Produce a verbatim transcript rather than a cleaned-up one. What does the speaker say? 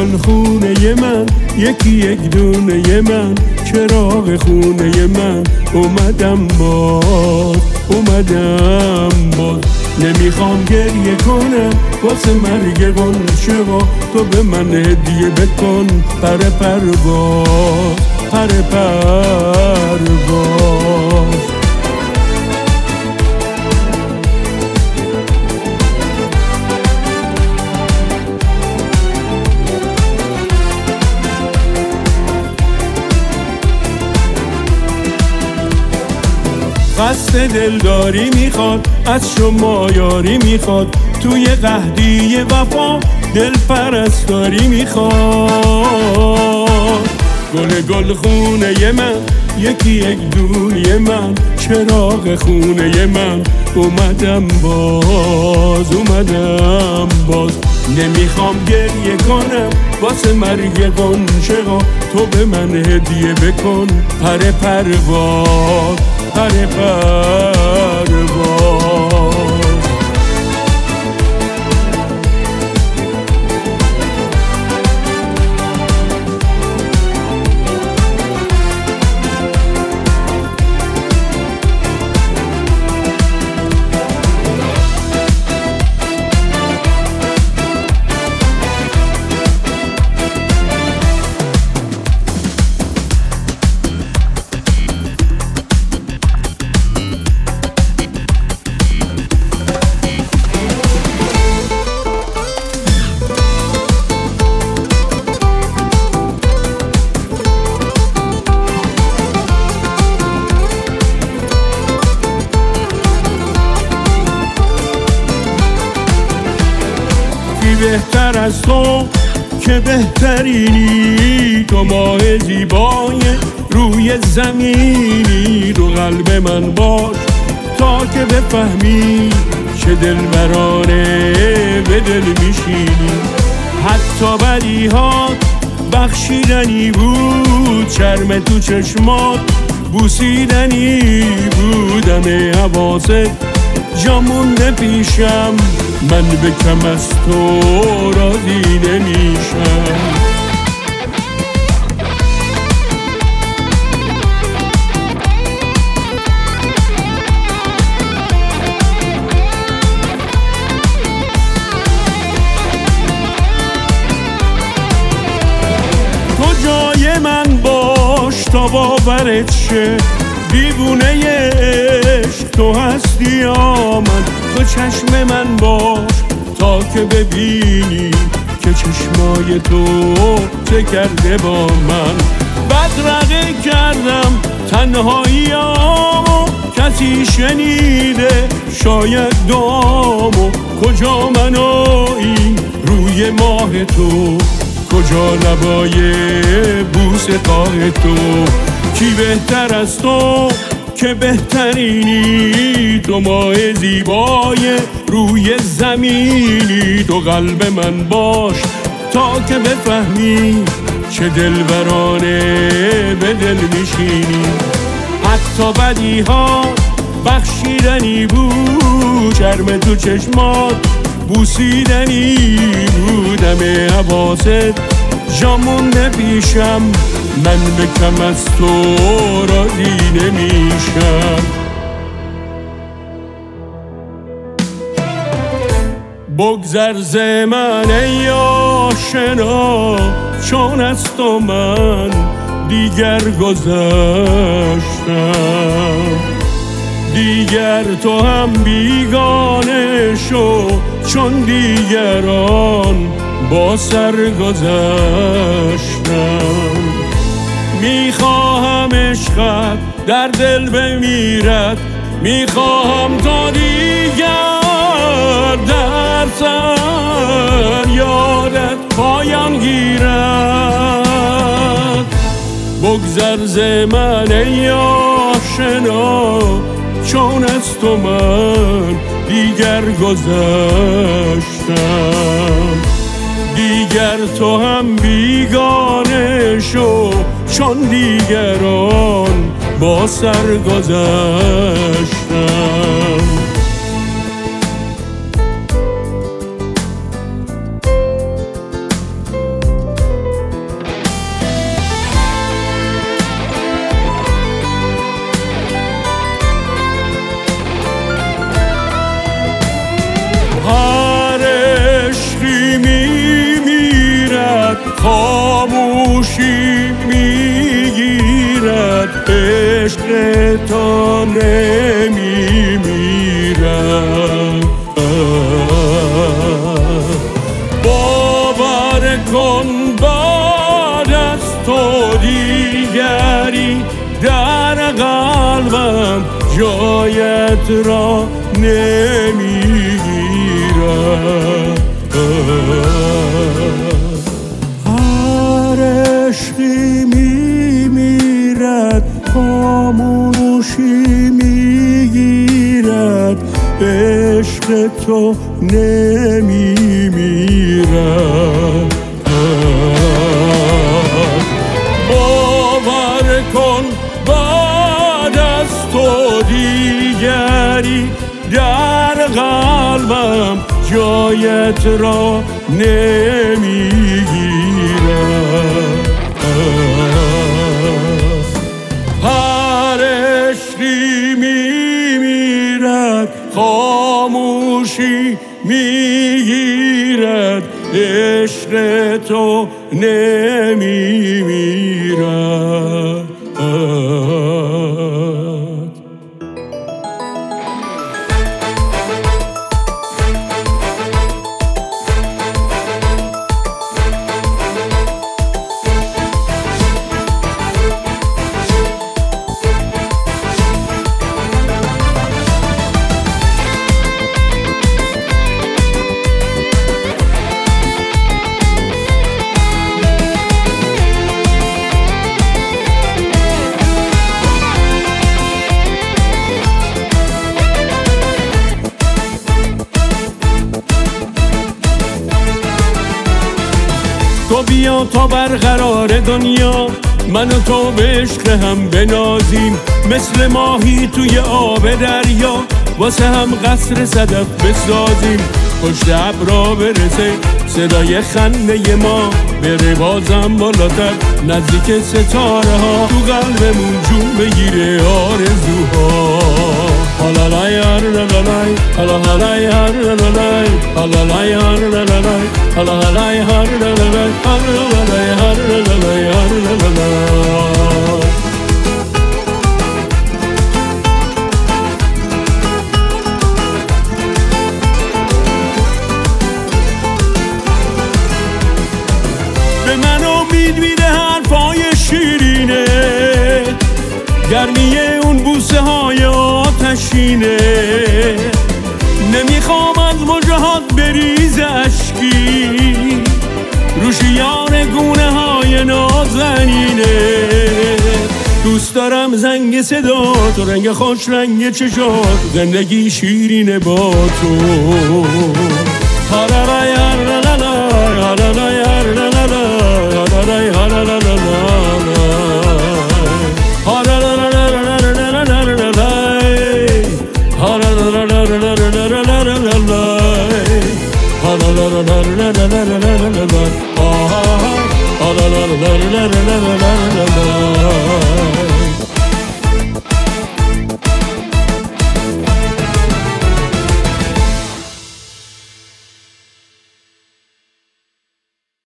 گل خونه من، یکی یک دونه من، چراغ خونه من. اومدم باز، اومدم باز. نمیخوام گریه کنم واسه مرگ غنچه ها، تو به من هدیه بکن پر پرواز، پر پرواز. قصد دلداری میخواد، از شما یاری میخواد، توی قحطی وفا دل پرستاری میخواد. گل گل خونه من، یکی یک دونه من، چراغ خونه من. اومدم باز، اومدم باز. نمیخوام گریه کنم واسه مرگ غنچه ها، تو به من هدیه بکن پر پرواز، پر پرواز. بهتر از تو که بهترینی، تو ماه زیبای روی زمینی. رو قلب من باش تا که بفهمی چه دلبرانه به دل میشینی. حتی بدی ها بخشیدنی بود، شرم تو چشمات بوسیدنی بود. همه حواست جا مونده پیشم، من به کم از تو راضی نمیشم. تو جای من باش تا باورت شه، دیوونه عشق تو هستی یا من. تو چشم من باش تا که ببینی که چشمای تو چه کرده با من. بدرقه کردم تنهاییامو، کسی شنیده شاید دعامو. کجا من و این روی ماه تو، کجا لبای بوس قاه تو. کی بهتر از تو که بهترینی، تو ماه زیبای روی زمینی. تو قلب من باش تا که بفهمی چه دلبرانه به دل میشینی. حتی بدی ها بخشیدنی بود، شرم تو چشمات بوسیدنی بود. همه حواست جا مونده پیشم، من به کم از تو راضی نمیشم. بگذر ز من ای آشنا، چون از تو من دیگر گذشتم. دیگر تو هم بیگانه شو، چون دیگران با سر گذشتم. میخواهم عشقت در دل بمیرد، میخواهم تا دیگر در سر یادت پایان گیرد. بگذر ز من ای آشنا، چون از تو من دیگر گذشتم. دیگر تو هم بیگانه شو، چون دیگران با سر گذشتم. خاموشی میگیرد عشق تا نمیمیرد. باور کن بعد از تو دیگری در قلبم جایت را نمیگیرد. هر عشقی میمیرد خاموشی میگیرد عشق تو نمیمیرد. باور کن بعد از تو دیگری در قلبم جایت را نمیگیرد. هر عشقی میمیرد خاموشی میگیرد عشق تو نمیمیرد. تو بیا تا برقرار دنیا من و تو به عشق هم بنازیم، مثل ماهی توی آب دریا واسه هم قصر صدف بسازیم. پشت ابرا برسه صدای خنده ما بره بازم بالاتر نزدیک ستاره ها، تو قلبمون جون بگیره آرزوها. هالالای هارلالای هالالای هارلالای هالالای هارلالای هالالای هارلالای هارلالای هارلالای هارلالای. به من امید میده حرفای شیرینه، گرمی اون بوسه های آتشینه. نمیخوام از مجاهد بریز اشکی روش یار گونه های نازنینه. دوست دارم زنگ صدا تو، رنگ خوش رنگ چشات، زندگی شیرینه با تو. هارالای هارلالای هارالای هارلالای هارالای هارلالای هارالالای